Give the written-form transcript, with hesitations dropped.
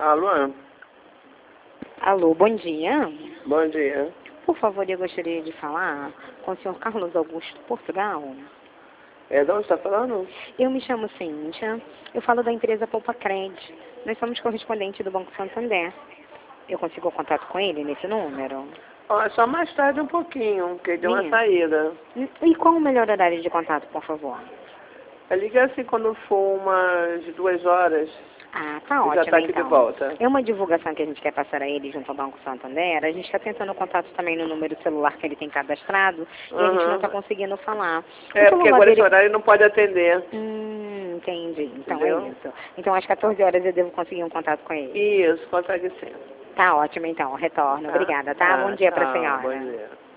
Alô? Alô, bom dia. Bom dia. Por favor, eu gostaria de falar com o senhor Carlos Augusto Portugal. De onde está falando? Eu me chamo Cíntia, eu falo da empresa Poupa Cred. Nós somos correspondentes do Banco Santander. Eu consigo contato com ele nesse número? Ó, só mais tarde um pouquinho, porque deu uma Minha? saída. E qual o melhor horário de contato, por favor? Liga assim quando for umas 2 horas. Ah, tá Já ótimo, está aqui então. de volta. É uma divulgação que a gente quer passar a ele junto ao Banco Santander. A gente está tentando contato também no número celular que ele tem cadastrado e a gente não está conseguindo falar. O Porque celular agora dele... esse horário não pode atender. Entendi. Então Entendeu? é isso. Então às 14 horas eu devo conseguir um contato com ele. Isso, consegue sim. Tá ótimo, então. Retorno. Tá. Obrigada, tá? Bom dia para a Tchau, senhora. bom dia.